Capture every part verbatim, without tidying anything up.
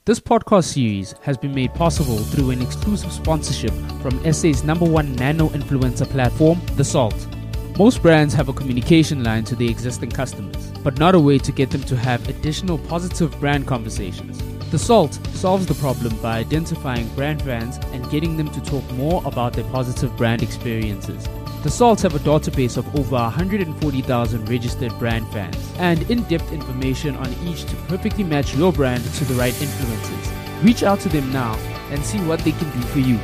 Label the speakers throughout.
Speaker 1: This podcast series has been made possible through an exclusive sponsorship from S A's number one nano influencer platform, The Salt. Most brands have a communication line to their existing customers, but not a way to get them to have additional positive brand conversations. The Salt solves the problem by identifying brand fans and getting them to talk more about their positive brand experiences. The Salt have a database of over one hundred forty thousand registered brand fans and in-depth information on each to perfectly match your brand to the right influencers. Reach out to them now and see what they can do for you.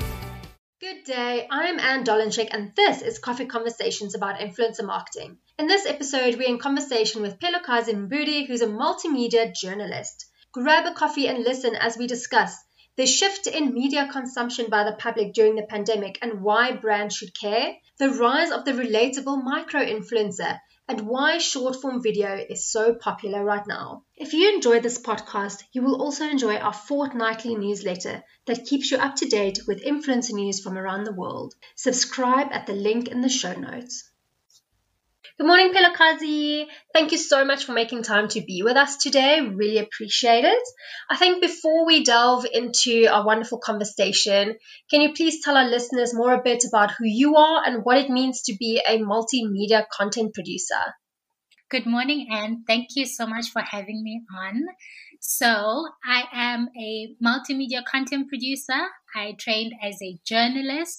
Speaker 2: Good day, I'm Anne Dolenchik and this is Coffee Conversations about influencer marketing. In this episode, we're in conversation with Pelokazi Mbudi, who's a multimedia journalist. Grab a coffee and listen as we discuss the shift in media consumption by the public during the pandemic and why brands should care, the rise of the relatable micro-influencer, and why short-form video is so popular right now. If you enjoyed this podcast, you will also enjoy our fortnightly newsletter that keeps you up to date with influencer news from around the world. Subscribe at the link in the show notes. Good morning, Pelokazi. Thank you so much for making time to be with us today. Really appreciate it. I think before we delve into our wonderful conversation, can you please tell our listeners more a bit about who you are and what it means to be a multimedia content producer?
Speaker 3: Good morning, Anne. Thank you so much for having me on. So I am a multimedia content producer. I trained as a journalist,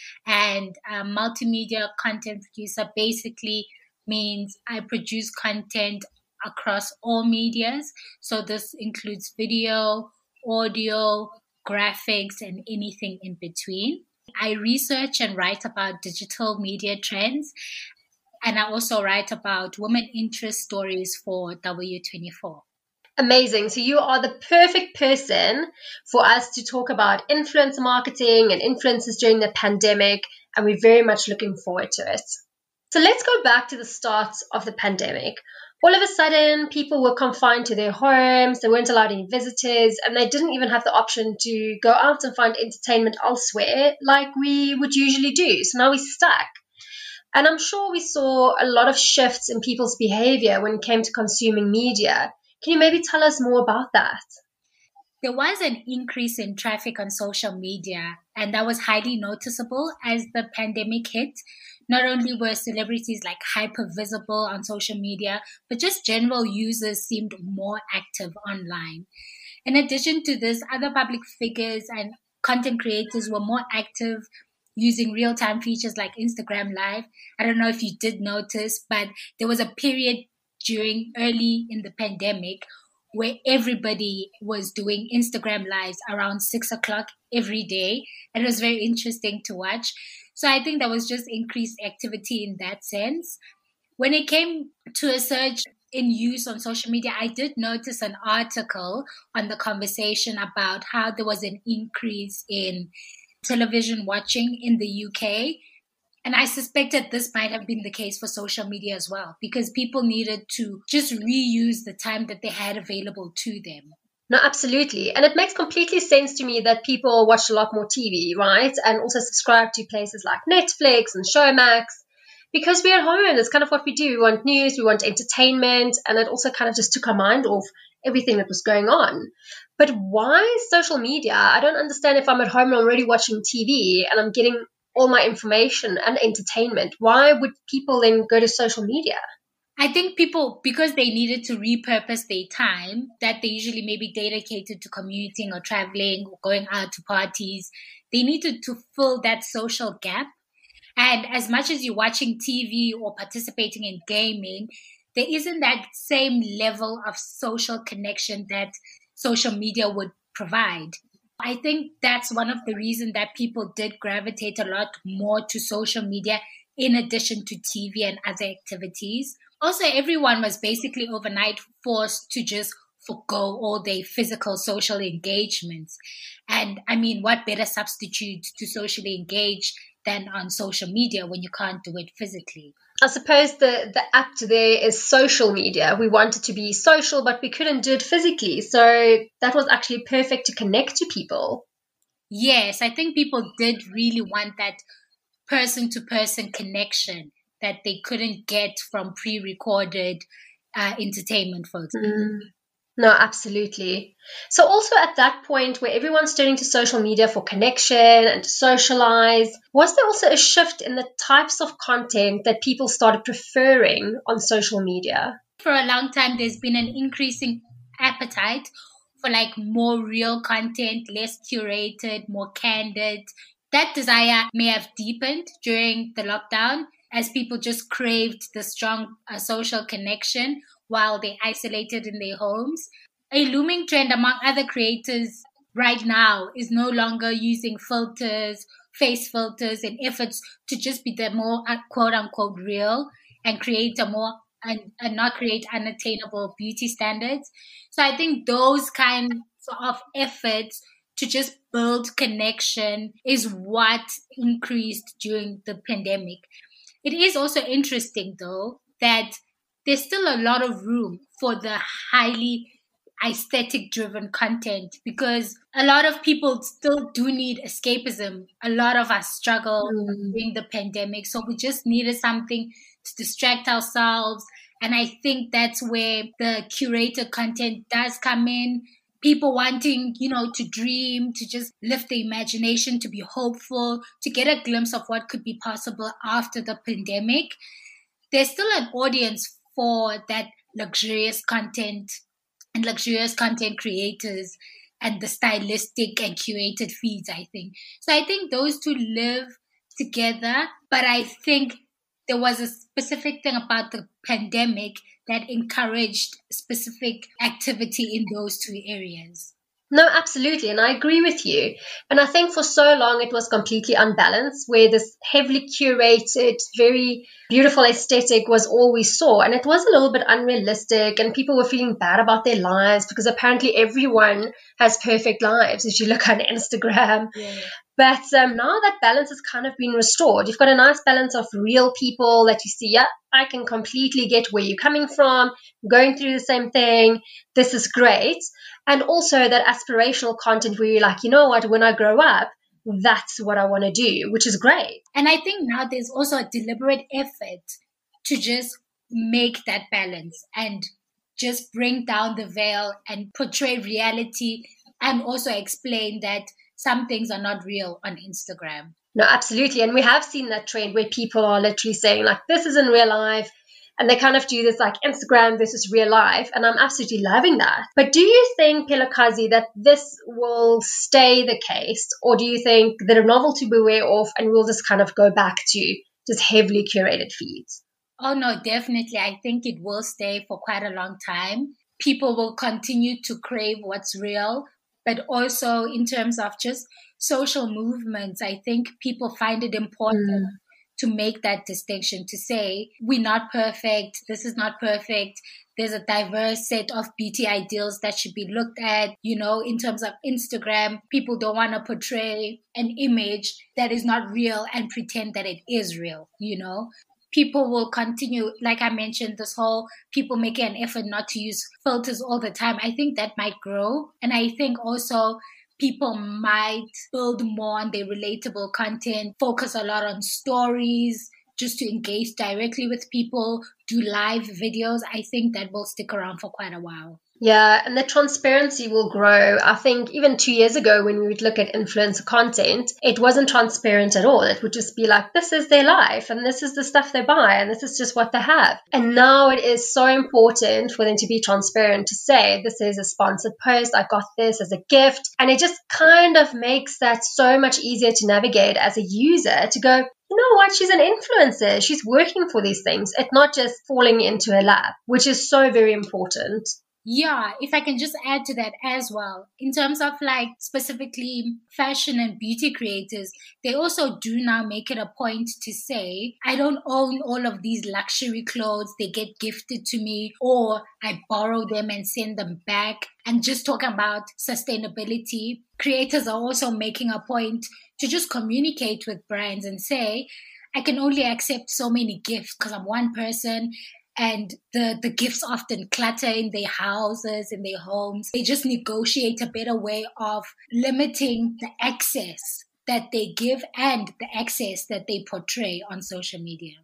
Speaker 3: and a multimedia content producer basically means I produce content across all medias. So this includes video, audio, graphics, and anything in between. I research and write about digital media trends, and I also write about women interest stories for W twenty-four.
Speaker 2: Amazing. So you are the perfect person for us to talk about influencer marketing and influencers during the pandemic, and we're very much looking forward to it. So let's go back to the start of the pandemic. All of a sudden, people were confined to their homes, they weren't allowed any visitors, and they didn't even have the option to go out and find entertainment elsewhere like we would usually do. So now we're stuck. And I'm sure we saw a lot of shifts in people's behavior when it came to consuming media. Can you maybe tell us more about that?
Speaker 3: There was an increase in traffic on social media, and that was highly noticeable as the pandemic hit. Not only were celebrities like hyper visible on social media, but just general users seemed more active online. In addition to this, other public figures and content creators were more active using real-time features like Instagram Live. I don't know if you did notice, but there was a period during early in the pandemic where everybody was doing Instagram Lives around six o'clock every day. And it was very interesting to watch. So I think there was just increased activity in that sense. When it came to a surge in use on social media, I did notice an article on The Conversation about how there was an increase in television watching in the U K. And I suspected this might have been the case for social media as well, because people needed to just reuse the time that they had available to them.
Speaker 2: No, absolutely. And it makes completely sense to me that people watch a lot more T V, right? And also subscribe to places like Netflix and Showmax, because we're at home. That's kind of what we do. We want news, we want entertainment, and it also kind of just took our mind off everything that was going on. But why social media? I don't understand. If I'm at home and I'm already watching T V and I'm getting all my information and entertainment, why would people then go to social media?
Speaker 3: I think people, because they needed to repurpose their time that they usually maybe dedicated to commuting or traveling or going out to parties, they needed to fill that social gap. And as much as you're watching T V or participating in gaming, there isn't that same level of social connection that social media would provide. I think that's one of the reasons that people did gravitate a lot more to social media in addition to T V and other activities. Also, everyone was basically overnight forced to just forgo all their physical social engagements. And I mean, what better substitute to socially engage than on social media when you can't do it physically?
Speaker 2: I suppose the, the act there is social media. We wanted to be social, but we couldn't do it physically. So that was actually perfect to connect to people.
Speaker 3: Yes, I think people did really want that person-to-person connection that they couldn't get from pre-recorded uh, entertainment, for example.
Speaker 2: Mm. No, absolutely. So also at that point where everyone's turning to social media for connection and to socialize, was there also a shift in the types of content that people started preferring on social media?
Speaker 3: For a long time, there's been an increasing appetite for like more real content, less curated, more candid. That desire may have deepened during the lockdown as people just craved the strong uh, social connection while they isolated in their homes. A looming trend among other creators right now is no longer using filters, face filters, and efforts to just be the more uh, quote unquote real and create a more and, and not create unattainable beauty standards. So I think those kinds of efforts to just build connection is what increased during the pandemic. It is also interesting, though, that there's still a lot of room for the highly aesthetic driven content because a lot of people still do need escapism. A lot of us struggle
Speaker 2: Mm.
Speaker 3: during the pandemic. So we just needed something to distract ourselves. And I think that's where the curated content does come in. People wanting, you know, to dream, to just lift the imagination, to be hopeful, to get a glimpse of what could be possible after the pandemic. There's still an audience for that luxurious content and luxurious content creators and the stylistic and curated feeds, I think. So I think those two live together, but I think there was a specific thing about the pandemic that encouraged specific activity in those two areas.
Speaker 2: No, absolutely. And I agree with you. And I think for so long it was completely unbalanced, where this heavily curated, very beautiful aesthetic was all we saw. And it was a little bit unrealistic, and people were feeling bad about their lives because apparently everyone has perfect lives as you look on Instagram.
Speaker 3: Yeah.
Speaker 2: But um, now that balance has kind of been restored. You've got a nice balance of real people that you see, yeah, I can completely get where you're coming from, going through the same thing. This is great. And also that aspirational content where you're like, you know what, when I grow up, that's what I want to do, which is great.
Speaker 3: And I think now there's also a deliberate effort to just make that balance and just bring down the veil and portray reality and also explain that some things are not real on Instagram.
Speaker 2: No, absolutely. And we have seen that trend where people are literally saying like, this is in real life. And they kind of do this like Instagram versus real life. And I'm absolutely loving that. But do you think, Pelokazi, that this will stay the case? Or do you think that a novelty will wear off and we'll just kind of go back to just heavily curated feeds?
Speaker 3: Oh, no, definitely. I think it will stay for quite a long time. People will continue to crave what's real. But also in terms of just social movements, I think people find it important mm. to make that distinction, to say, we're not perfect, this is not perfect, there's a diverse set of beauty ideals that should be looked at. You know, in terms of Instagram, people don't want to portray an image that is not real and pretend that it is real, you know. People will continue, like I mentioned, this whole people making an effort not to use filters all the time. I think that might grow. And I think also people might build more on their relatable content, focus a lot on stories, just to engage directly with people, do live videos. I think that will stick around for quite a while.
Speaker 2: Yeah, and the transparency will grow. I think even two years ago when we would look at influencer content, it wasn't transparent at all. It would just be like, this is their life and this is the stuff they buy and this is just what they have. And now it is so important for them to be transparent, to say, this is a sponsored post, I got this as a gift. And it just kind of makes that so much easier to navigate as a user, to go, you know what, she's an influencer. She's working for these things. It's not just falling into her lap, which is so very important.
Speaker 3: Yeah, if I can just add to that as well, in terms of like specifically fashion and beauty creators, they also do now make it a point to say, I don't own all of these luxury clothes, they get gifted to me, or I borrow them and send them back. And just talking about sustainability, creators are also making a point to just communicate with brands and say, I can only accept so many gifts because I'm one person. And the, the gifts often clutter in their houses, in their homes. They just negotiate a better way of limiting the access that they give and the access that they portray on social media.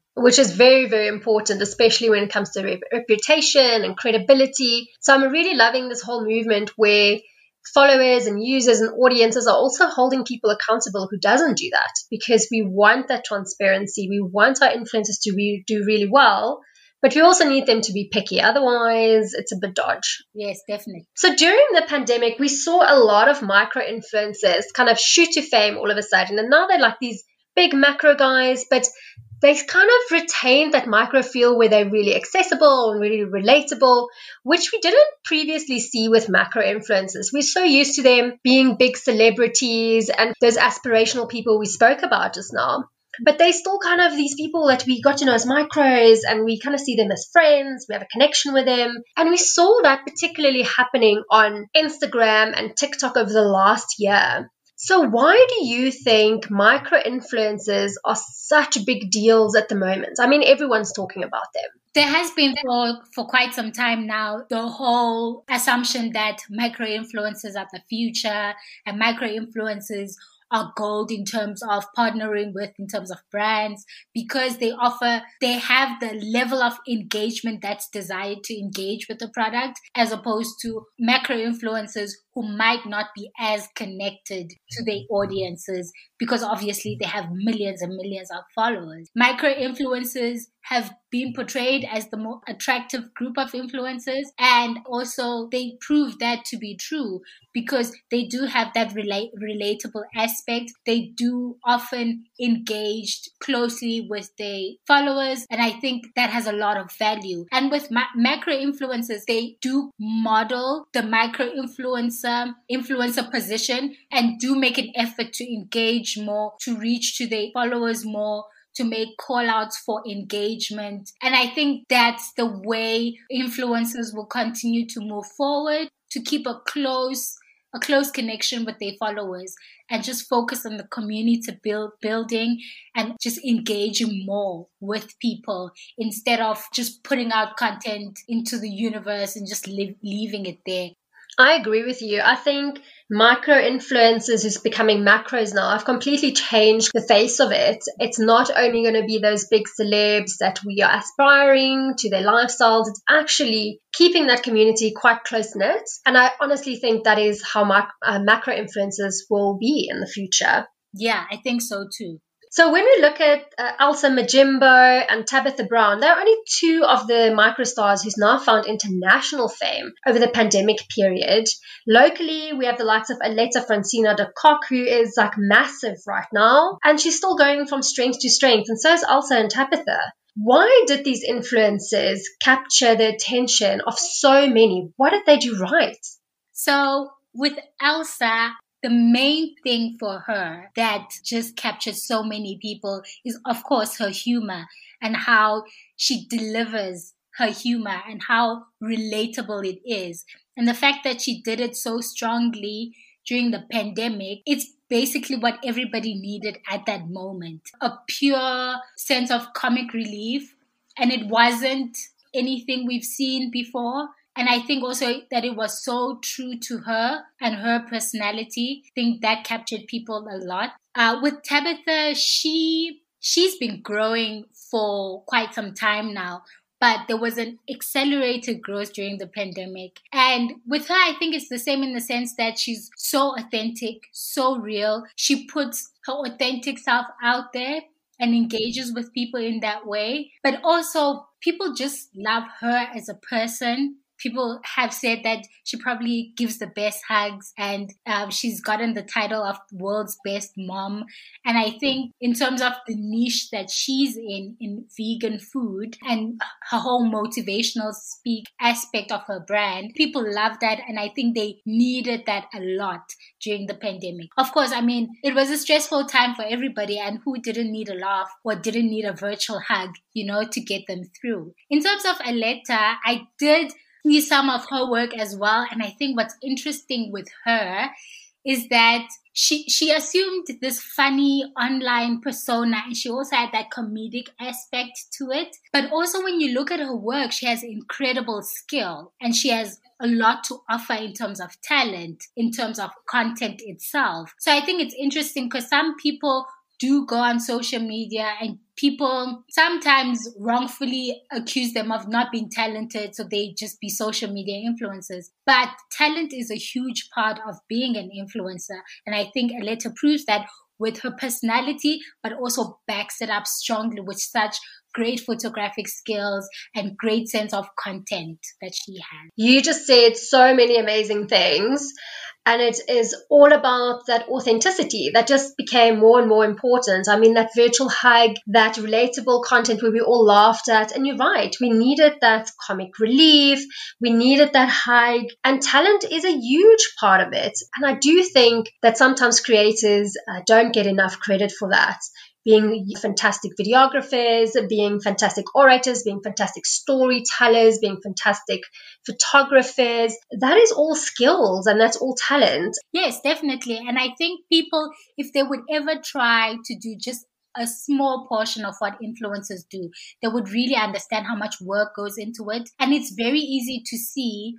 Speaker 2: which is very, very important, especially when it comes to rep- reputation and credibility. So I'm really loving this whole movement where followers and users and audiences are also holding people accountable who doesn't do that, because we want that transparency. We want our influencers to re- do really well, but we also need them to be picky. Otherwise, it's a bit dodge.
Speaker 3: Yes, definitely.
Speaker 2: So during the pandemic, we saw a lot of micro influencers kind of shoot to fame all of a sudden. And now they're like these big macro guys, but they kind of retained that micro feel where they're really accessible and really relatable, which we didn't previously see with macro influencers. We're so used to them being big celebrities and those aspirational people we spoke about just now. But they still kind of these people that we got to know as micros, and we kind of see them as friends. We have a connection with them. And we saw that particularly happening on Instagram and TikTok over the last year. So why do you think micro-influencers are such big deals at the moment? I mean, everyone's talking about them.
Speaker 3: There has been for, for quite some time now the whole assumption that micro-influencers are the future and micro-influencers are gold in terms of partnering with, in terms of brands, because they offer, they have the level of engagement that's desired to engage with the product, as opposed to macro influencers who might not be as connected to their audiences, because obviously they have millions and millions of followers. Micro influencers have been portrayed as the more attractive group of influencers, and also they prove that to be true because they do have that relate, relatable aspect. They do often engage closely with their followers, and I think that has a lot of value. And with ma- macro influencers, they do model the micro influencer influencer position and do make an effort to engage more, to reach to their followers more, to make call outs for engagement. And I think that's the way influencers will continue to move forward, to keep a close a close connection with their followers and just focus on the community build, building and just engaging more with people instead of just putting out content into the universe and just live, leaving it there.
Speaker 2: I agree with you. I think micro influencers who's becoming macros now have completely changed the face of it. It's not only going to be those big celebs that we are aspiring to their lifestyles. It's actually keeping that community quite close knit. And I honestly think that is how mac- uh, macro influencers will be in the future.
Speaker 3: Yeah, I think so too.
Speaker 2: So when we look at uh, Elsa Majimbo and Tabitha Brown, they're only two of the microstars who's now found international fame over the pandemic period. Locally, we have the likes of Aletta Francina de Kock, who is like massive right now, and she's still going from strength to strength, and so is Elsa and Tabitha. Why did these influencers capture the attention of so many? What did they do right?
Speaker 3: So with Elsa, the main thing for her that just captured so many people is, of course, her humor and how she delivers her humor and how relatable it is. And the fact that she did it so strongly during the pandemic, it's basically what everybody needed at that moment. A pure sense of comic relief. And it wasn't anything we've seen before. And I think also that it was so true to her and her personality. I think that captured people a lot. Uh, with Tabitha, she she's been growing for quite some time now, but there was an accelerated growth during the pandemic. And with her, I think it's the same in the sense that she's so authentic, so real. She puts her authentic self out there and engages with people in that way. But also, people just love her as a person. People have said that she probably gives the best hugs, and um, she's gotten the title of world's best mom. And I think in terms of the niche that she's in, in vegan food and her whole motivational speak aspect of her brand, people love that. And I think they needed that a lot during the pandemic. Of course, I mean, it was a stressful time for everybody, and who didn't need a laugh or didn't need a virtual hug, you know, to get them through. In terms of Aletta, I did see some of her work as well. And I think what's interesting with her is that she she assumed this funny online persona, and she also had that comedic aspect to it. But also when you look at her work, she has incredible skill and she has a lot to offer in terms of talent, in terms of content itself. So I think it's interesting because some people do go on social media and people sometimes wrongfully accuse them of not being talented, so they just be social media influencers. But talent is a huge part of being an influencer. And I think Aletta proves that with her personality, but also backs it up strongly with such great photographic skills and great sense of content that she has.
Speaker 2: You just said so many amazing things. And it is all about that authenticity that just became more and more important. I mean, that virtual hug, that relatable content where we all laughed at. And you're right, we needed that comic relief. We needed that hug. And talent is a huge part of it. And I do think that sometimes creators uh, don't get enough credit for that. Being fantastic videographers, being fantastic orators, being fantastic storytellers, being fantastic photographers. That is all skills and that's all talent.
Speaker 3: Yes, definitely. And I think people, if they would ever try to do just a small portion of what influencers do, they would really understand how much work goes into it. And it's very easy to see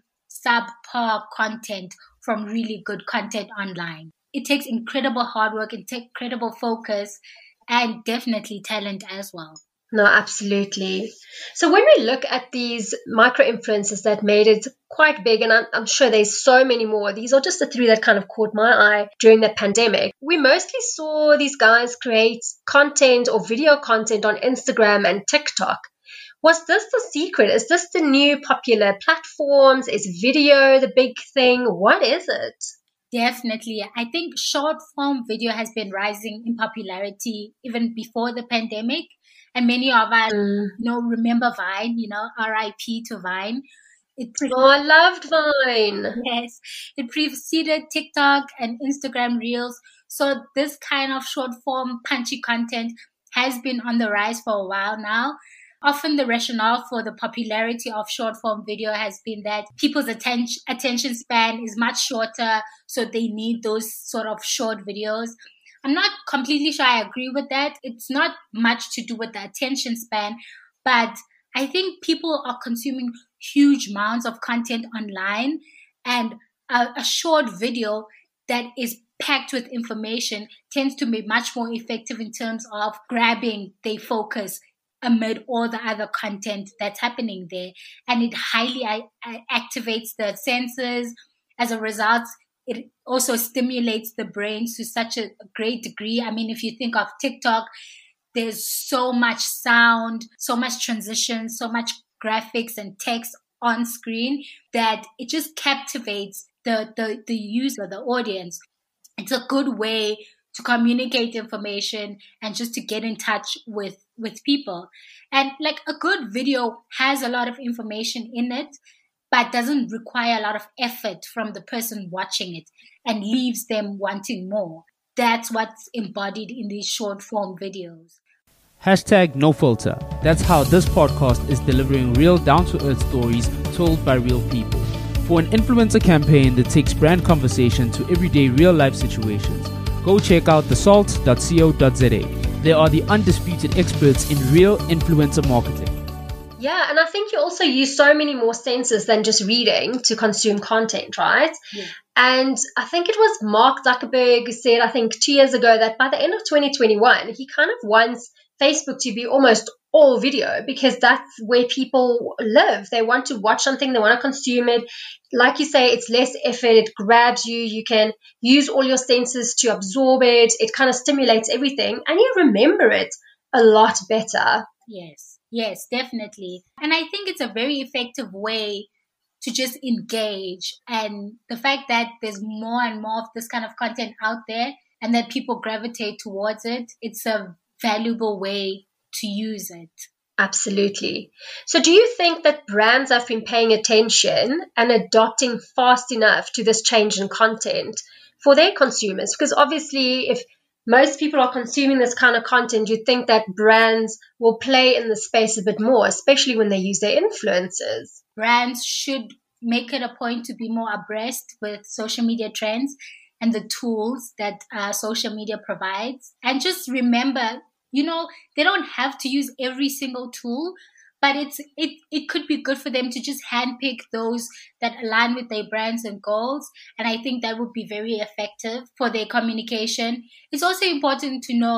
Speaker 3: subpar content from really good content online. It takes incredible hard work, it takes incredible focus, and definitely talent as well.
Speaker 2: No, absolutely. So when we look at these micro influencers that made it quite big, and I'm, I'm sure there's so many more, these are just the three that kind of caught my eye during the pandemic. We mostly saw these guys create content or video content on Instagram and TikTok. Was this the secret? Is this the new popular platforms? Is video the big thing? What is it?
Speaker 3: Definitely. I think short form video has been rising in popularity even before the pandemic. And many of us mm. you know, remember Vine, you know, R I P to Vine.
Speaker 2: It pre- oh, I loved Vine.
Speaker 3: Yes. It preceded TikTok and Instagram Reels. So this kind of short form punchy content has been on the rise for a while now. Often the rationale for the popularity of short form video has been that people's attention attention span is much shorter, so they need those sort of short videos. I'm not completely sure I agree with that. It's not much to do with the attention span, but I think people are consuming huge amounts of content online, and a, a short video that is packed with information tends to be much more effective in terms of grabbing their focus amid all the other content that's happening there. And it highly uh, activates the senses. As a result, it also stimulates the brain to such a great degree. I mean, if you think of TikTok, there's so much sound, so much transition, so much graphics and text on screen that it just captivates the, the, the user, the audience. It's a good way to communicate information and just to get in touch with, with people. And like a good video has a lot of information in it, but doesn't require a lot of effort from the person watching it and leaves them wanting more. That's what's embodied in these short form videos.
Speaker 1: Hashtag no filter. That's how this podcast is delivering real down-to-earth stories told by real people. For an influencer campaign that takes brand conversation to everyday real-life situations, go check out the salt dot co dot za. They are the undisputed experts in real influencer marketing.
Speaker 2: Yeah, and I think you also use so many more senses than just reading to consume content, right? Yeah. And I think it was Mark Zuckerberg who said, I think two years ago, that by the end of twenty twenty-one, he kind of wants Facebook to be almost all video because that's where people live. They want to watch something, they want to consume it. Like you say, it's less effort, it grabs you, you can use all your senses to absorb it, it kind of stimulates everything, and you remember it a lot better.
Speaker 3: Yes, yes, definitely. And I think it's a very effective way to just engage. And the fact that there's more and more of this kind of content out there and that people gravitate towards it, it's a valuable way to use it.
Speaker 2: Absolutely. So do you think that brands have been paying attention and adopting fast enough to this change in content for their consumers? Because obviously if most people are consuming this kind of content, you'd think that brands will play in the space a bit more, especially when they use their influencers.
Speaker 3: Brands should make it a point to be more abreast with social media trends and the tools that uh, social media provides. And just remember, you know, they don't have to use every single tool, but it's it it could be good for them to just handpick those that align with their brands and goals. And I think that would be very effective for their communication. It's also important to know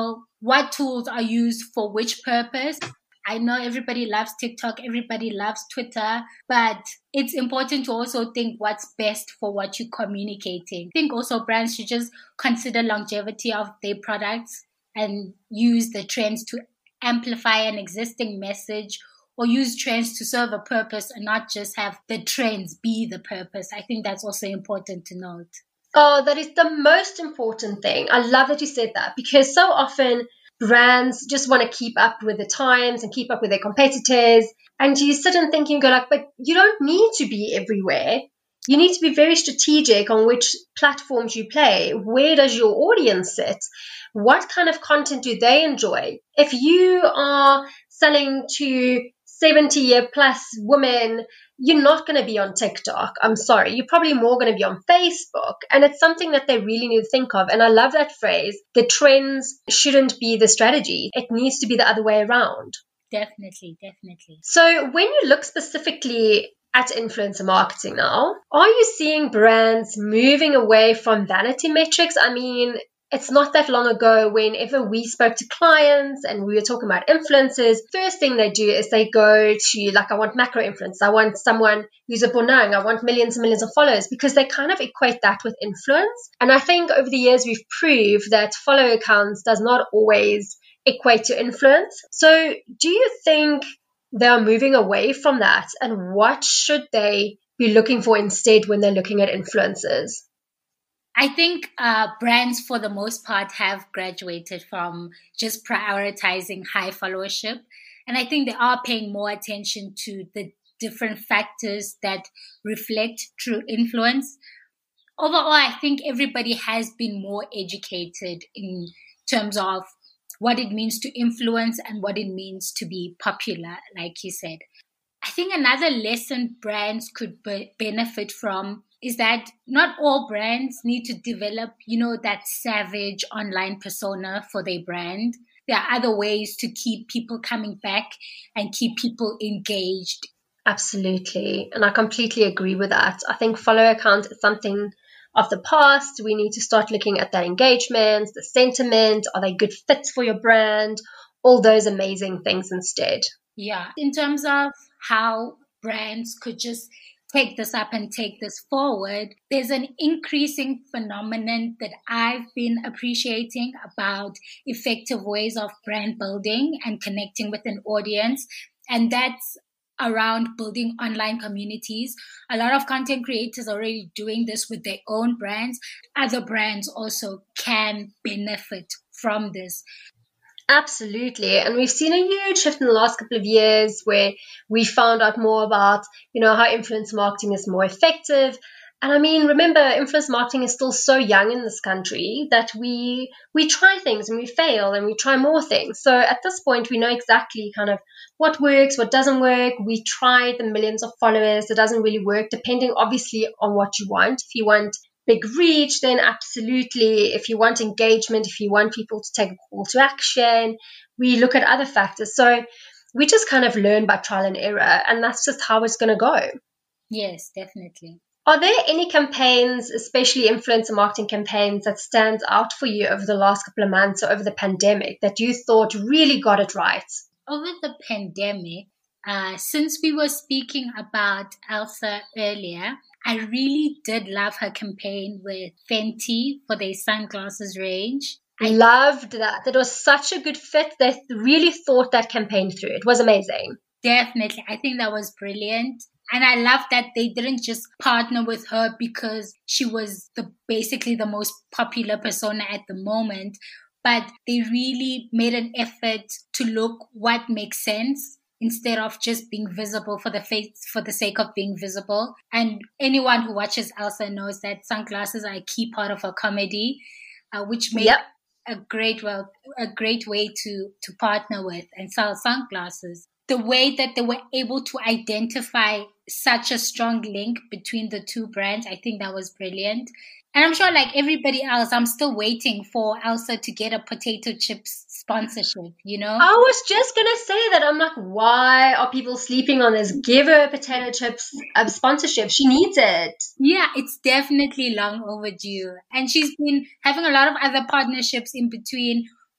Speaker 3: what tools are used for which purpose. I know everybody loves TikTok, everybody loves Twitter, but it's important to also think what's best for what you're communicating. I think also brands should just consider longevity of their products and use the trends to amplify an existing message, or use trends to serve a purpose and not just have the trends be the purpose. I think that's also important to note.
Speaker 2: Oh, that is the most important thing. I love that you said that, because so often brands just want to keep up with the times and keep up with their competitors. And you sit and think and go like, but you don't need to be everywhere. You need to be very strategic on which platforms you play. Where does your audience sit? What kind of content do they enjoy? If you are selling to seventy-year plus women, you're not going to be on TikTok. I'm sorry. You're probably more going to be on Facebook. And it's something that they really need to think of. And I love that phrase. The trends shouldn't be the strategy. It needs to be the other way around.
Speaker 3: Definitely, definitely.
Speaker 2: So when you look specifically at influencer marketing now, are you seeing brands moving away from vanity metrics? I mean, it's not that long ago whenever we spoke to clients and we were talking about influencers, first thing they do is they go to, like, I want macro influence. I want someone who's a bonang. I want millions and millions of followers, because they kind of equate that with influence. And I think over the years we've proved that follow accounts does not always equate to influence. So do you think they are moving away from that? And what should they be looking for instead when they're looking at influencers?
Speaker 3: I think uh, brands, for the most part, have graduated from just prioritizing high followership. And I think they are paying more attention to the different factors that reflect true influence. Overall, I think everybody has been more educated in terms of what it means to influence and what it means to be popular, like you said. I think another lesson brands could be- benefit from is that not all brands need to develop, you know, that savage online persona for their brand. There are other ways to keep people coming back and keep people engaged.
Speaker 2: Absolutely. And I completely agree with that. I think follow account is something of the past. We need to start looking at that engagement, the sentiment. Are they good fits for your brand? All those amazing things instead.
Speaker 3: Yeah. In terms of how brands could just take this up and take this forward, there's an increasing phenomenon that I've been appreciating about effective ways of brand building and connecting with an audience. And that's around building online communities. A lot of content creators are already doing this with their own brands. Other brands also can benefit from this.
Speaker 2: Absolutely. And we've seen a huge shift in the last couple of years where we found out more about, you know, how influence marketing is more effective. And I mean, remember, influence marketing is still so young in this country that we we try things and we fail and we try more things. So at this point, we know exactly kind of what works, what doesn't work. We tried the millions of followers. It doesn't really work, depending obviously on what you want. If you want big reach, then absolutely. If you want engagement, if you want people to take a call to action, we look at other factors. So we just kind of learn by trial and error, and that's just how it's going to go.
Speaker 3: Yes, definitely.
Speaker 2: Are there any campaigns, especially influencer marketing campaigns, that stands out for you over the last couple of months or over the pandemic that you thought really got it right?
Speaker 3: Over the pandemic, uh, since we were speaking about Elsa earlier, I really did love her campaign with Fenty for their sunglasses range.
Speaker 2: I loved that. That was such a good fit. They really thought that campaign through. It was amazing.
Speaker 3: Definitely. I think that was brilliant. And I love that they didn't just partner with her because she was the basically the most popular persona at the moment, but they really made an effort to look what makes sense instead of just being visible for the face, for the sake of being visible. And anyone who watches Elsa knows that sunglasses are a key part of her comedy, uh, which made yep. a great well a great way to to partner with and sell sunglasses. The way that they were able to identify such a strong link between the two brands, I think that was brilliant. And I'm sure, like everybody else, I'm still waiting for Elsa to get a potato chips sponsorship, you know?
Speaker 2: I was just going to say that. I'm like, why are people sleeping on this? Give her a potato chips uh, sponsorship. She needs it.
Speaker 3: Yeah, it's definitely long overdue. And she's been having a lot of other partnerships in between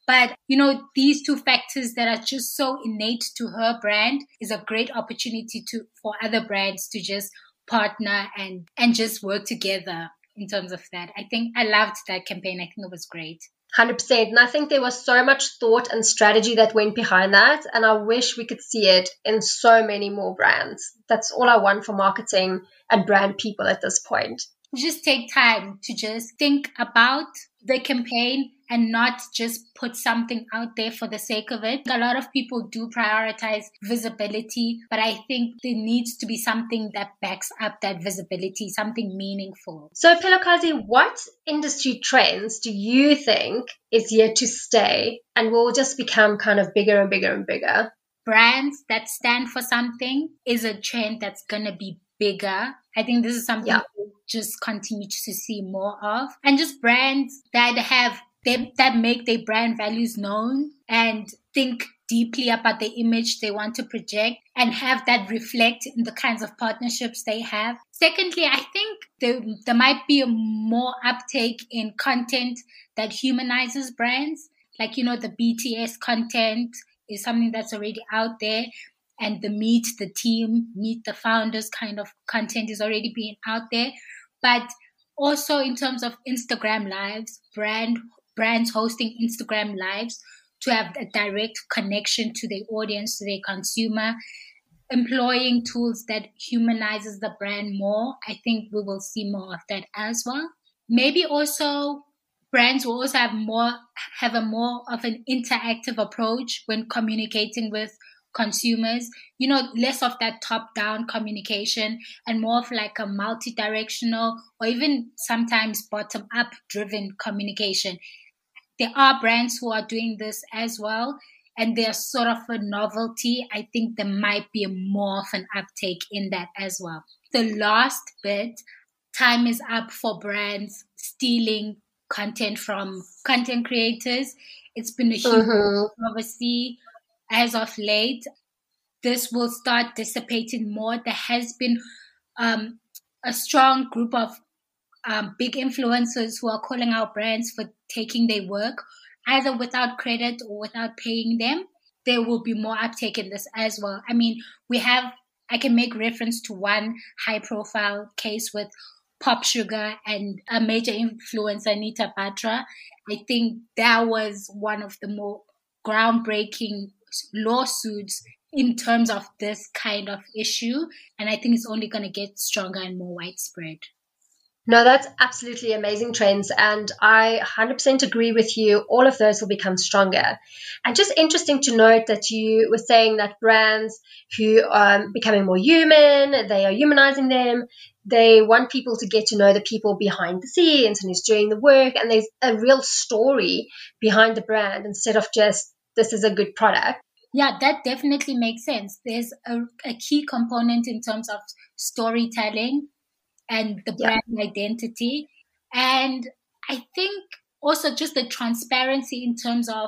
Speaker 3: But, you know, these two factors that are just so innate to her brand is a great opportunity to for other brands to just partner and, and just work together in terms of that. I think I loved that campaign. I think it was great.
Speaker 2: one hundred percent. And I think there was so much thought and strategy that went behind that. And I wish we could see it in so many more brands. That's all I want for marketing and brand people at this point.
Speaker 3: Just take time to just think about the campaign and not just put something out there for the sake of it. A lot of people do prioritize visibility, but I think there needs to be something that backs up that visibility, something meaningful.
Speaker 2: So, Pelokazi, what industry trends do you think is here to stay and will just become kind of bigger and bigger and bigger?
Speaker 3: Brands that stand for something is a trend that's going to be bigger. I think this is something yeah. we'll just continue to see more of. And just brands that have they, that make their brand values known and think deeply about the image they want to project and have that reflect in the kinds of partnerships they have. Secondly, I think there, there might be a more uptake in content that humanizes brands. Like, you know, the B T S content is something that's already out there. And the meet the team, meet the founders kind of content is already being out there. But also in terms of Instagram lives, brand brands hosting Instagram lives to have a direct connection to their audience, to their consumer, employing tools that humanizes the brand more. I think we will see more of that as well. Maybe also brands will also have more have a more of an interactive approach when communicating with consumers, you know, less of that top-down communication and more of like a multi-directional or even sometimes bottom-up driven communication. There are brands who are doing this as well, and they're sort of a novelty. I think there might be more of an uptake in that as well. The last bit, time is up for brands stealing content from content creators. It's been a huge
Speaker 2: mm-hmm.
Speaker 3: controversy. As of late, this will start dissipating more. There has been um, a strong group of um, big influencers who are calling out brands for taking their work, either without credit or without paying them. There will be more uptake in this as well. I mean, we have, I can make reference to one high-profile case with Pop Sugar and a major influencer, Anita Batra. I think that was one of the more groundbreaking lawsuits in terms of this kind of issue. And I think it's only going to get stronger and more widespread.
Speaker 2: No, that's absolutely amazing trends. And I one hundred percent agree with you. All of those will become stronger. And just interesting to note that you were saying that brands who are becoming more human, they are humanizing them. They want people to get to know the people behind the scenes and who's doing the work. And there's a real story behind the brand instead of just, this is a good product.
Speaker 3: Yeah, that definitely makes sense. There's a, a key component in terms of storytelling and the brand yeah. identity. And I think also just the transparency in terms of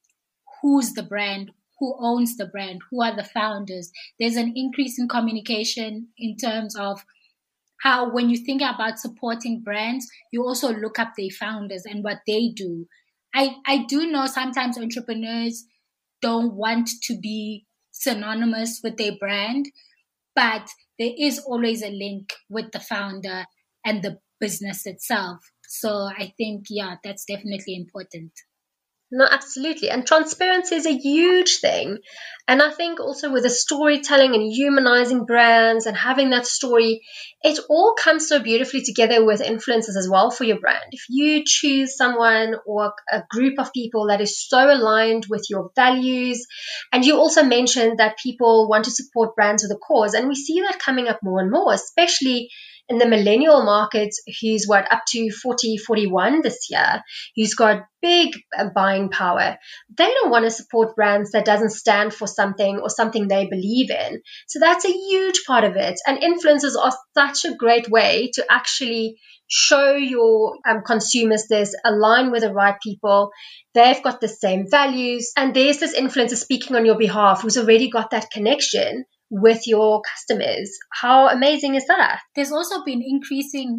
Speaker 3: who's the brand, who owns the brand, who are the founders. There's an increase in communication in terms of how when you think about supporting brands, you also look up their founders and what they do. I, I do know sometimes entrepreneurs don't want to be synonymous with their brand, but there is always a link with the founder and the business itself. So I think, yeah, that's definitely important.
Speaker 2: No, absolutely. And transparency is a huge thing. And I think also with the storytelling and humanizing brands and having that story, it all comes so beautifully together with influencers as well for your brand. If you choose someone or a group of people that is so aligned with your values, and you also mentioned that people want to support brands with a cause, and we see that coming up more and more, especially in the millennial market, who's what, up to forty, forty-one this year, who's got big buying power. They don't want to support brands that doesn't stand for something or something they believe in. So that's a huge part of it. And influencers are such a great way to actually show your um, consumers this, align with the right people. They've got the same values. And there's this influencer speaking on your behalf who's already got that connection with your customers. How amazing is that?
Speaker 3: There's also been increasing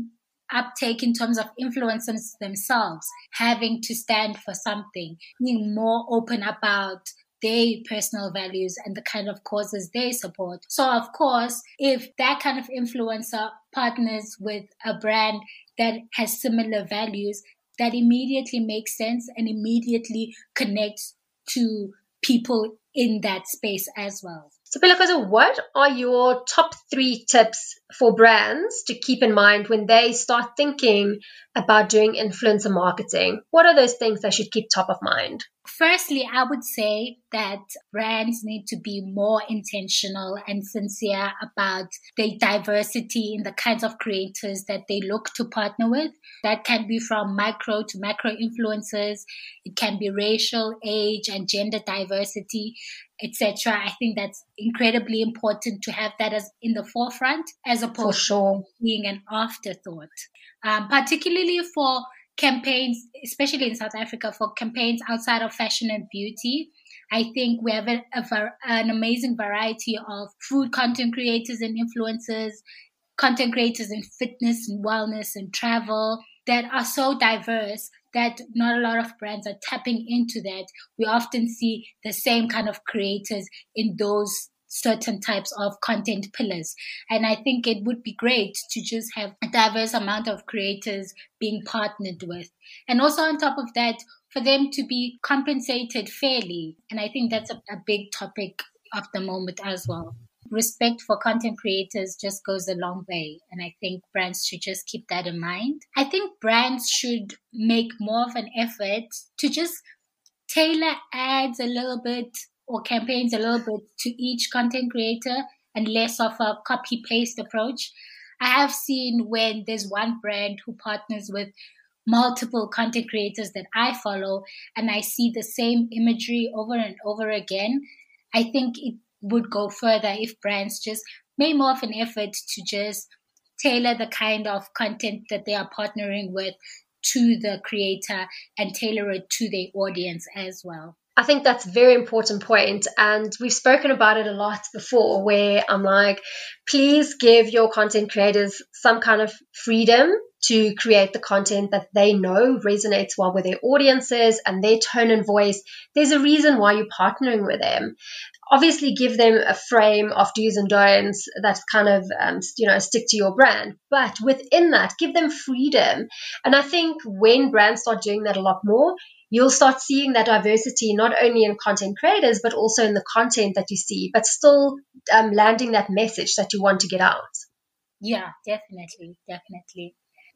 Speaker 3: uptake in terms of influencers themselves, having to stand for something, being more open about their personal values and the kind of causes they support. So, of course, if that kind of influencer partners with a brand that has similar values, that immediately makes sense and immediately connects to people in that space as well.
Speaker 2: So, Pelakazi, what are your top three tips for brands to keep in mind when they start thinking about doing influencer marketing? What are those things they should keep top of mind?
Speaker 3: Firstly, I would say that brands need to be more intentional and sincere about the diversity in the kinds of creators that they look to partner with. That can be from micro to macro influencers. It can be racial, age, and gender diversity, et cetera. I think that's incredibly important to have that as in the forefront as opposed
Speaker 2: for sure.
Speaker 3: to being an afterthought, um, particularly for campaigns, especially in South Africa, for campaigns outside of fashion and beauty. I think we have a, a, an amazing variety of food content creators and influencers, content creators in fitness and wellness and travel that are so diverse that not a lot of brands are tapping into that. We often see the same kind of creators in those certain types of content pillars. And I think it would be great to just have a diverse amount of creators being partnered with. And also on top of that, for them to be compensated fairly. And I think that's a, a big topic of the moment as well. Respect for content creators just goes a long way. And I think brands should just keep that in mind. I think brands should make more of an effort to just tailor ads a little bit or campaigns a little bit to each content creator and less of a copy-paste approach. I have seen when there's one brand who partners with multiple content creators that I follow and I see the same imagery over and over again, I think it would go further if brands just made more of an effort to just tailor the kind of content that they are partnering with to the creator and tailor it to their audience as well.
Speaker 2: I think that's a very important point, and we've spoken about it a lot before where I'm like, please give your content creators some kind of freedom to create the content that they know resonates well with their audiences and their tone and voice. There's a reason why you're partnering with them. Obviously, give them a frame of do's and don'ts that kind of, um, you know, stick to your brand. But within that, give them freedom. And I think when brands start doing that a lot more, you'll start seeing that diversity not only in content creators, but also in the content that you see, but still um, landing that message that you want to get out.
Speaker 3: Yeah, definitely, definitely.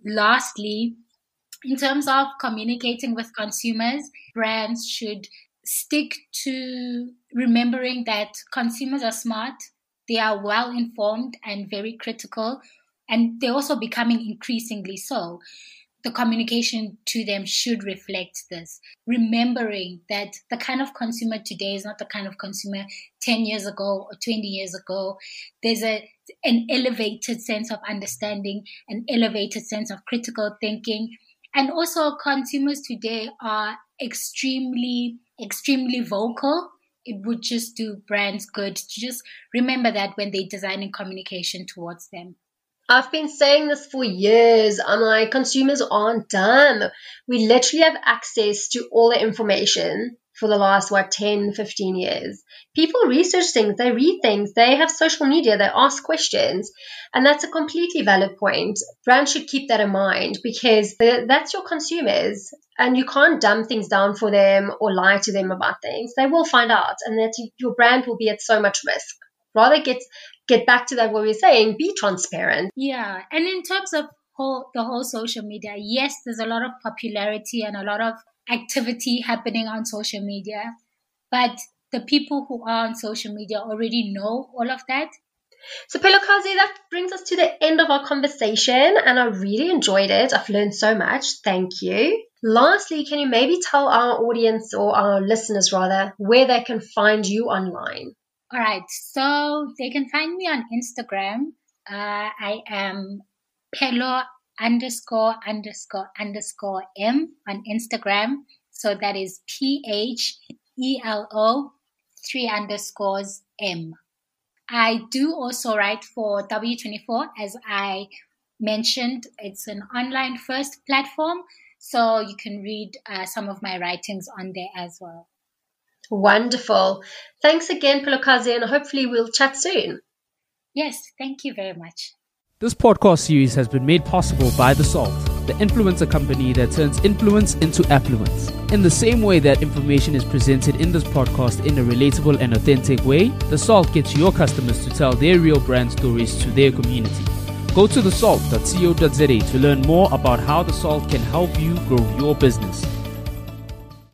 Speaker 3: Lastly, in terms of communicating with consumers, brands should stick to remembering that consumers are smart, they are well informed and very critical, and they're also becoming increasingly so. The communication to them should reflect this, remembering that the kind of consumer today is not the kind of consumer ten years ago or twenty years ago. There's a an elevated sense of understanding, an elevated sense of critical thinking. And also consumers today are extremely, extremely vocal. It would just do brands good to just remember that when they're designing communication towards them.
Speaker 2: I've been saying this for years. I'm like, consumers aren't dumb. We literally have access to all the information for the last, what, ten, fifteen years. People research things, they read things, they have social media, they ask questions. And that's a completely valid point. Brands should keep that in mind because that's your consumers. And you can't dumb things down for them or lie to them about things. They will find out, and that your brand will be at so much risk. Rather get get back to that what we were saying, be transparent.
Speaker 3: Yeah, and in terms of whole the whole social media, yes, there's a lot of popularity and a lot of activity happening on social media, but the people who are on social media already know all of that.
Speaker 2: So Pelakazi, that brings us to the end of our conversation, and I really enjoyed it. I've learned so much. Thank you. Lastly, can you maybe tell our audience, or our listeners rather, where they can find you online?
Speaker 3: All right, so they can find me on Instagram. Uh, I am Pelo underscore underscore underscore M on Instagram. So that is P H E L O three underscores M. I do also write for W twenty-four as I mentioned, it's an online first platform, so you can read uh, some of my writings on there as well.
Speaker 2: Wonderful. Thanks again, Philokazi, and hopefully we'll chat soon.
Speaker 3: Yes, thank you very much.
Speaker 1: This podcast series has been made possible by The Salt, the influencer company that turns influence into affluence. In the same way that information is presented in this podcast in a relatable and authentic way, The Salt gets your customers to tell their real brand stories to their community. Go to the salt dot co dot za to learn more about how The Salt can help you grow your business.